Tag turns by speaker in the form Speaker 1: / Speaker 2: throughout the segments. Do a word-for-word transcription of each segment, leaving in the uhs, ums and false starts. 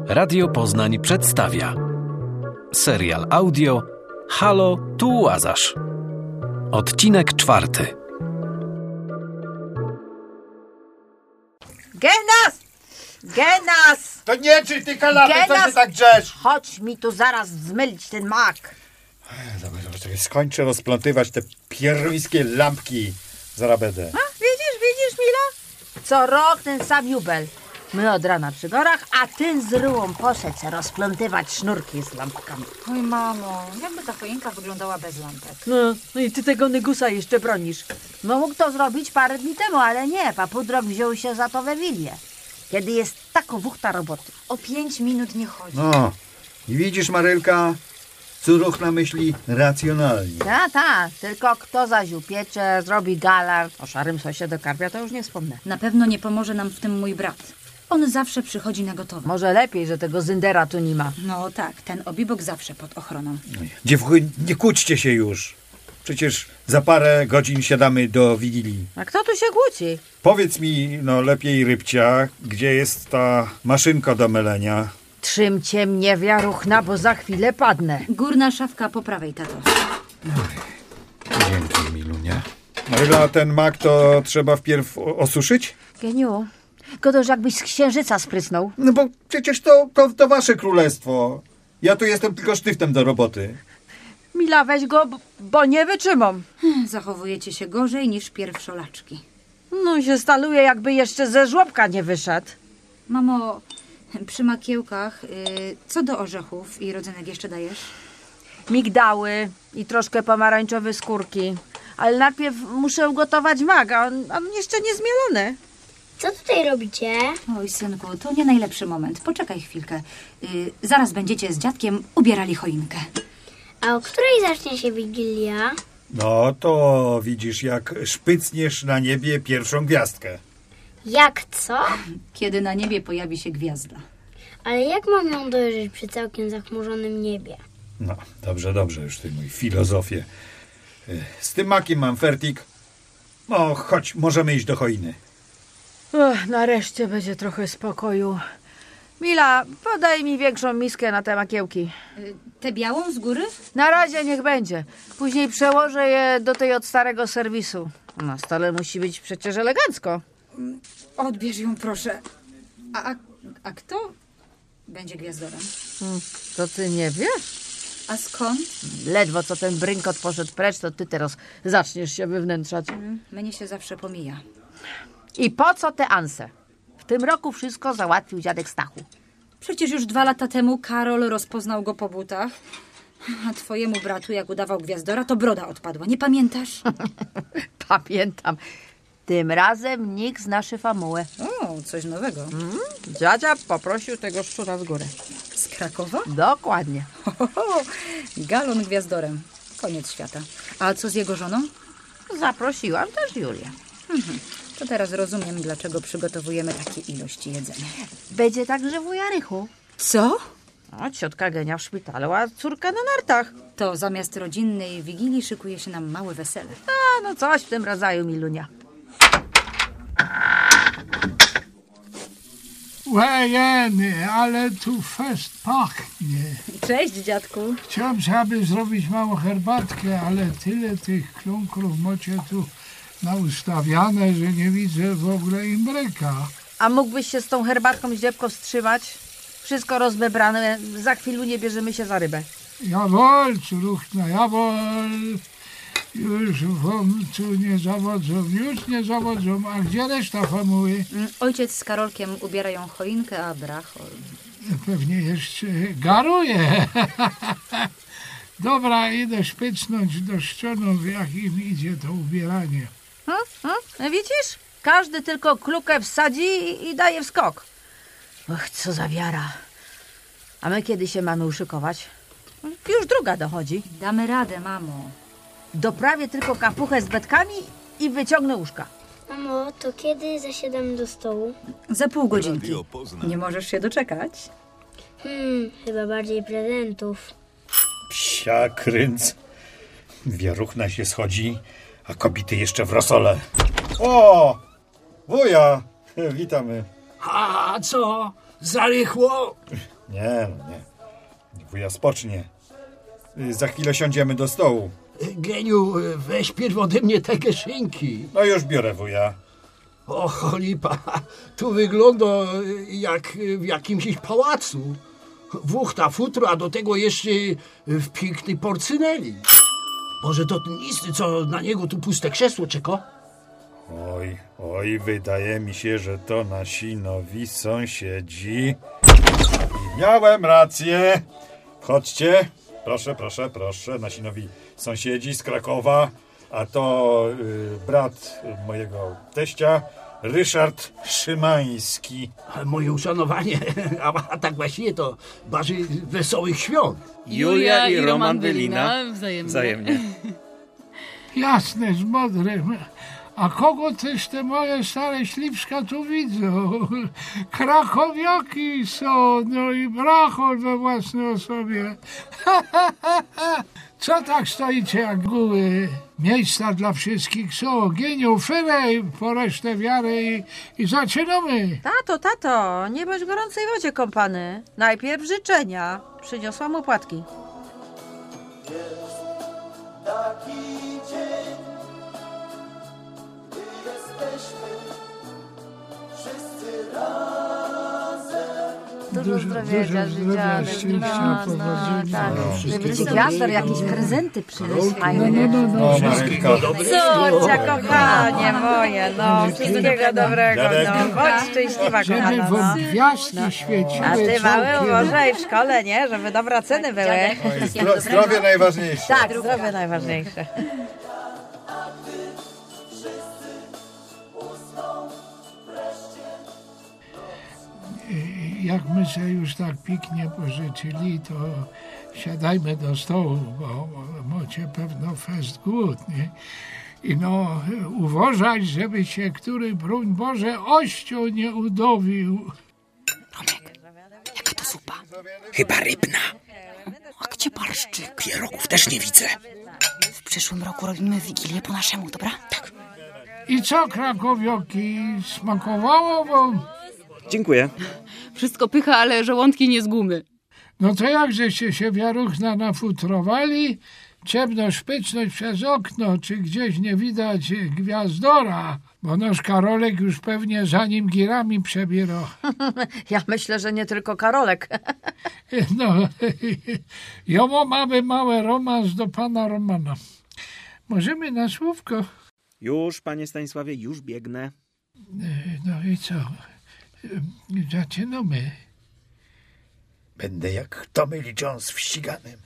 Speaker 1: Radio Poznań przedstawia serial audio Halo, tu Łazarz. Odcinek czwarty.
Speaker 2: Genas! Genas!
Speaker 3: To nie czy ty kanapy,
Speaker 2: Genas!
Speaker 3: co ty tak drzesz?
Speaker 2: Chodź mi tu zaraz zmylić ten mak.
Speaker 3: Dobra, dobra, czekaj, skończę rozplątywać te pierwińskie lampki. Zaraz będę.
Speaker 2: A, widzisz, widzisz, Mila? Co rok ten sam jubel. My od rana przy gorach, a ty z ryłą poszedł se rozplątywać sznurki z lampkami.
Speaker 4: Oj, mamo, jakby ta choinka wyglądała bez lampek?
Speaker 2: No, no i ty tego Nygusa jeszcze bronisz. No mógł to zrobić parę dni temu, ale nie. Papudrok wziął się za to we Wilię. Kiedy jest taką wuchta roboty.
Speaker 4: O pięć minut nie chodzi.
Speaker 3: No, i widzisz, Marylka, co ruch na myśli racjonalnie.
Speaker 2: Ta, ta, tylko kto zaś upiecze, zrobi galar. O szarym sosie do karpia to już nie wspomnę.
Speaker 4: Na pewno nie pomoże nam w tym mój brat. On zawsze przychodzi na gotowe.
Speaker 2: Może lepiej, że tego Zyndera tu nie ma.
Speaker 4: No tak, ten obibok zawsze pod ochroną.
Speaker 3: Dziewuchy, nie kłóćcie się już. Przecież za parę godzin siadamy do Wigilii.
Speaker 2: A kto tu się kłóci?
Speaker 3: Powiedz mi, no lepiej, Rybcia, gdzie jest ta maszynka do melenia?
Speaker 2: Trzymcie mnie, wiaruchna, bo za chwilę padnę.
Speaker 4: Górna szafka po prawej, tato.
Speaker 3: Dzięki, Milunia. Maryla, ten mak to trzeba wpierw o- osuszyć?
Speaker 2: Geniu, gotoż jakbyś z księżyca sprysnął.
Speaker 3: No bo przecież to, to, to wasze królestwo. Ja tu jestem tylko sztyftem do roboty.
Speaker 2: Mila, weź go, b- bo nie wytrzymam.
Speaker 4: Zachowujecie się gorzej niż pierwszolaczki.
Speaker 2: No się staluje, jakby jeszcze ze żłobka nie wyszedł.
Speaker 4: Mamo, przy makiełkach, y, co do orzechów i rodzynek jeszcze dajesz?
Speaker 2: Migdały i troszkę pomarańczowe skórki. Ale najpierw muszę ugotować mak, a on, a on jeszcze nie zmielony.
Speaker 5: Co tutaj robicie?
Speaker 4: Oj, synku, to nie najlepszy moment. Poczekaj chwilkę. Y, zaraz będziecie z dziadkiem ubierali choinkę.
Speaker 5: A o której zacznie się Wigilia?
Speaker 3: No to widzisz, jak szpycniesz na niebie pierwszą gwiazdkę.
Speaker 5: Jak co?
Speaker 4: Kiedy na niebie pojawi się gwiazda.
Speaker 5: Ale jak mam ją dojrzeć przy całkiem zachmurzonym niebie?
Speaker 3: No, dobrze, dobrze, już ty mój filozofię. Y, Z tym makiem mam fertik. No, chodź, możemy iść do choiny.
Speaker 2: Ech, nareszcie będzie trochę spokoju. Mila, podaj mi większą miskę na te makiełki.
Speaker 4: Y, tę białą z góry?
Speaker 2: Na razie niech będzie. Później przełożę je do tej od starego serwisu. Na stole musi być przecież elegancko.
Speaker 4: Odbierz ją, proszę. A, a, a kto będzie gwiazdorem?
Speaker 2: Hmm, to ty nie wiesz?
Speaker 4: A skąd?
Speaker 2: Ledwo co ten brynkot poszedł precz, to ty teraz zaczniesz się wywnętrzać.
Speaker 4: Mnie się zawsze pomija.
Speaker 2: I po co te anse? W tym roku wszystko załatwił dziadek Stachu.
Speaker 4: Przecież już dwa lata temu Karol rozpoznał go po butach. A twojemu bratu, jak udawał gwiazdora, to broda odpadła. Nie pamiętasz?
Speaker 2: Pamiętam. Tym razem nikt znaszy famułę.
Speaker 4: O, coś nowego.
Speaker 2: Mm, dziadzia poprosił tego szczura z góry.
Speaker 4: Z Krakowa?
Speaker 2: Dokładnie.
Speaker 4: Ho, ho, ho. Galon gwiazdorem. Koniec świata. A co z jego żoną?
Speaker 2: Zaprosiłam też Julię.
Speaker 4: Mhm. To teraz rozumiem, dlaczego przygotowujemy takie ilości jedzenia.
Speaker 2: Będzie także wuja Rychu.
Speaker 4: Co?
Speaker 2: O, ciotka Genia w szpitalu, a córka na nartach.
Speaker 4: To zamiast rodzinnej wigilii szykuje się nam małe wesele.
Speaker 2: A, no coś w tym rodzaju, Milunia.
Speaker 6: Łejeny, ale tu fest pachnie.
Speaker 4: Cześć, dziadku.
Speaker 6: Chciałem sobie zrobić małą herbatkę, ale tyle tych klunkrów macie tu naustawiane, że nie widzę w ogóle imbryka.
Speaker 2: A mógłbyś się z tą herbatką zdziebko wstrzymać? Wszystko rozbebrane, za chwilę nie bierzemy się za rybę.
Speaker 6: Jawol, córuchna, jawol. Już wam tu nie zawodzą, już nie zawodzą. A gdzie reszta famuły?
Speaker 4: Mm, Ojciec z Karolkiem ubierają choinkę, a Brachol...
Speaker 6: Pewnie jeszcze garuje. Dobra, idę szpycnąć do szczonów, jak im idzie to ubieranie.
Speaker 2: Hmm? Hmm? Widzisz? Każdy tylko klukę wsadzi i, i daje w skok. Och, co za wiara. A my kiedy się mamy uszykować? Już druga dochodzi.
Speaker 4: Damy radę, mamo.
Speaker 2: Doprawię tylko kapuchę z betkami i wyciągnę łóżka.
Speaker 5: Mamo, to kiedy zasiadam do stołu?
Speaker 4: Za pół godzinki. Nie możesz się doczekać?
Speaker 5: Hmm, chyba bardziej prezentów.
Speaker 3: Psia kręc. Wiaruchna się schodzi, a kobiety jeszcze w rosole. O! Wuja! Witamy.
Speaker 7: A co? Za rychło?
Speaker 3: Nie, no nie. Wuja spocznie. Y, Za chwilę siądziemy do stołu.
Speaker 7: Geniu, weź pierw ode mnie te kieszynki.
Speaker 3: No już biorę, wuja.
Speaker 7: O, cholipa, tu wygląda jak w jakimś pałacu. Wuchta, futro, a do tego jeszcze w pięknej porcyneli. Może to ten istny, co na niego tu puste krzesło czeka?
Speaker 3: Oj, oj, wydaje mi się, że to nasi nowi sąsiedzi. I miałem rację. Chodźcie. Proszę, proszę, proszę. Nasi nowi sąsiedzi z Krakowa. A to y, brat mojego teścia, Ryszard Szymański.
Speaker 7: Moje uszanowanie, a, a tak właściwie to barzy wesołych świąt.
Speaker 8: Julia i Roman Wylina. Wzajemnie. Wzajemnie.
Speaker 6: Jasne, z modrym. A kogo też te moje stare śliwska tu widzą? Krakowiaki są, no i brachol we własnej osobie. Co tak stoicie jak guły? Miejsca dla wszystkich są. Geniu, fyrej po resztę wiary i, i zaczynamy.
Speaker 2: Tato, tato, nie bądź w gorącej wodzie kąpany. Najpierw życzenia. Przyniosłam opłatki. Dużo zdrowia, życia,
Speaker 6: szczęścia, powodzenia.
Speaker 2: tak.
Speaker 6: Wszystkiego
Speaker 2: Żeby gwiazdor jakieś prezenty przyniósł
Speaker 6: No,
Speaker 2: fajne.
Speaker 6: no, no, no.
Speaker 3: O, Marynka.
Speaker 2: Córcia, kochanie moje, no, wszystkiego dobrego, no, bądź szczęśliwa,
Speaker 6: Żeby
Speaker 2: kochana,
Speaker 6: w
Speaker 2: no.
Speaker 6: gwiazdki świeciły.
Speaker 2: A ty, mały,
Speaker 6: całkiem.
Speaker 2: uważaj w szkole, nie? Żeby dobre oceny były.
Speaker 3: Oj, zdro, zdrowie najważniejsze.
Speaker 2: Tak, zdrowie najważniejsze.
Speaker 6: Jak my się już tak pięknie pożyczyli, to siadajmy do stołu, bo macie pewno fest głód, nie? I no, uważać, żeby się który, broń Boże, ością nie udowił.
Speaker 9: Jaka to zupa? Chyba rybna. A gdzie barszczy? Pierogów też nie widzę.
Speaker 10: W przyszłym roku robimy wigilię po naszemu, dobra?
Speaker 9: Tak.
Speaker 6: I co, krakowioki, smakowało wam?
Speaker 8: Dziękuję.
Speaker 10: Wszystko pycha, ale żołądki nie z gumy.
Speaker 6: No to jak żeście się wiaruchna nafutrowali? Ciemno szpyczność przez okno, czy gdzieś nie widać gwiazdora? Bo nasz Karolek już pewnie za nim girami przebiera.
Speaker 2: Ja myślę, że nie tylko Karolek.
Speaker 6: No, jomo mamy mały romans do pana Romana. Możemy na słówko?
Speaker 8: Już, panie Stanisławie, już biegnę.
Speaker 6: No i co? Zaczynamy.
Speaker 3: Będę jak Tommy Lee Jones w ściganym.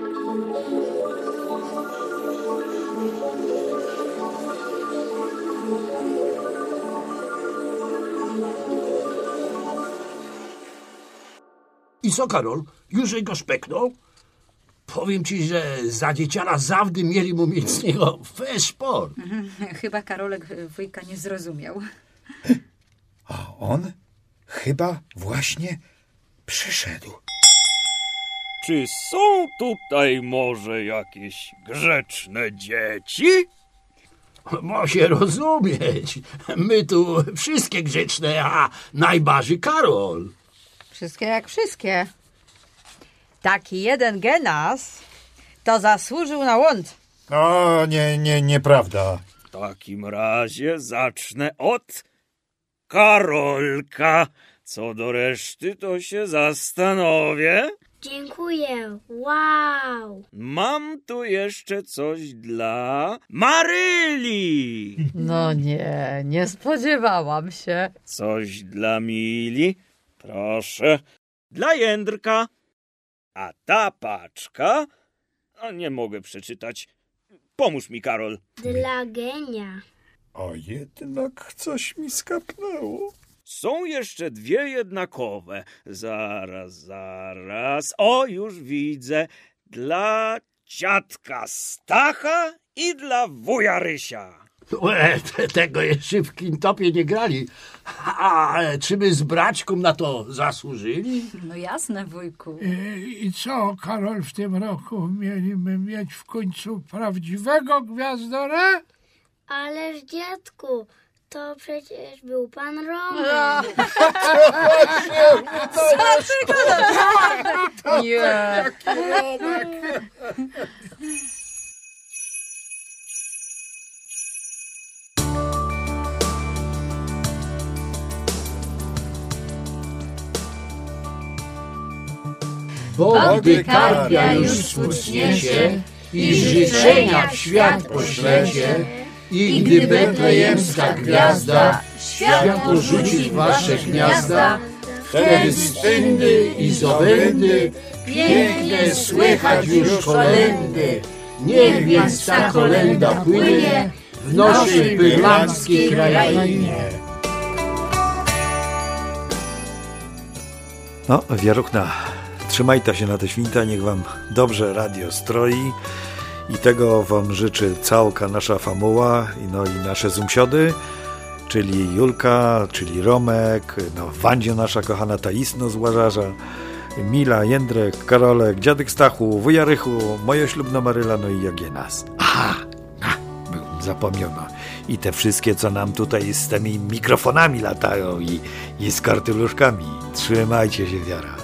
Speaker 7: I co, Karol? Już go szpeknął? Powiem ci, że za dzieciara zawdy mieli mu mieć z niego feszpor.
Speaker 4: Chyba Karolek wujka nie zrozumiał.
Speaker 3: A on chyba właśnie przyszedł.
Speaker 11: Czy są tutaj może jakieś grzeczne dzieci?
Speaker 7: Ma się rozumieć. My tu wszystkie grzeczne, a najbarzy Karol.
Speaker 2: Wszystkie jak wszystkie. Taki jeden genas to zasłużył na łąd.
Speaker 3: O, nie, nie, nieprawda.
Speaker 11: W takim razie zacznę od Karolka. Co do reszty, to się zastanowię.
Speaker 5: Dziękuję. Wow.
Speaker 11: Mam tu jeszcze coś dla Maryli.
Speaker 2: No nie, nie spodziewałam się.
Speaker 11: Coś dla Mili. Proszę. Dla Jędrka. A ta paczka... A nie mogę przeczytać. Pomóż mi, Karol.
Speaker 5: Dla Genia.
Speaker 3: A jednak coś mi skapnęło.
Speaker 11: Są jeszcze dwie jednakowe. Zaraz, zaraz. O, już widzę. Dla dziadka Stacha i dla wuja Rysia.
Speaker 7: Łe, te, tego jeszcze w Kintopie nie grali. A czy my z braćką na to zasłużyli?
Speaker 4: No jasne, wujku.
Speaker 6: I, I co, Karol, w tym roku mieliśmy mieć w końcu prawdziwego gwiazdora?
Speaker 5: Ależ dziadku, to przecież był pan Roman.
Speaker 2: Nie.
Speaker 7: Bo gdy karpia już spuchniecie i życzenia w świat poślecie, i gdy betlejemska gwiazda światło rzuci w wasze gniazda, wtedy styndy i zobędy pięknie słychać już kolędy. Niech więc ta kolenda płynie w naszej bydlackiej krainie.
Speaker 3: No, Wieruchna, trzymajcie się na te święta, niech wam dobrze radio stroi i tego wam życzy całka nasza famuła, no i nasze zumsiody, czyli Julka, czyli Romek, no Wandzie nasza kochana Taisno z Łażarza, Mila, Jędrek, Karolek, dziadek Stachu, wuja Rychu, moja ślubna Maryla, no i Jagienas. Aha, a, zapomniano. I te wszystkie, co nam tutaj z tymi mikrofonami latają i, i z kartyluszkami. Trzymajcie się, Wiara.